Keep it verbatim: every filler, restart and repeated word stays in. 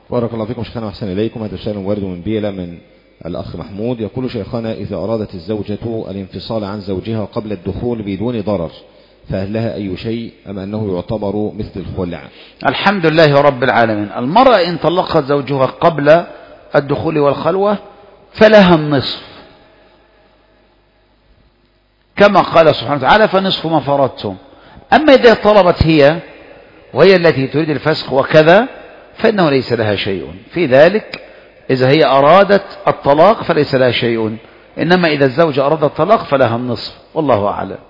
بارك الله فيكم شيخنا وأحسن إليكم. هذا سؤال وارد من بيلة من الأخ محمود، يقول شيخنا: إذا أرادت الزوجة الانفصال عن زوجها قبل الدخول بدون ضرر فهل لها أي شيء أم أنه يعتبر مثل الخلع؟ الحمد لله رب العالمين. المرأة إن طلقت زوجها قبل الدخول والخلوة فلها النصف، كما قال سبحانه وتعالى: فنصف ما فرضتم. أما إذا طلبت هي وهي التي تريد الفسخ وكذا فإنه ليس لها شيء في ذلك. إذا هي أرادت الطلاق فليس لها شيء، إنما إذا الزوج أراد الطلاق فلها النصف، والله أعلم.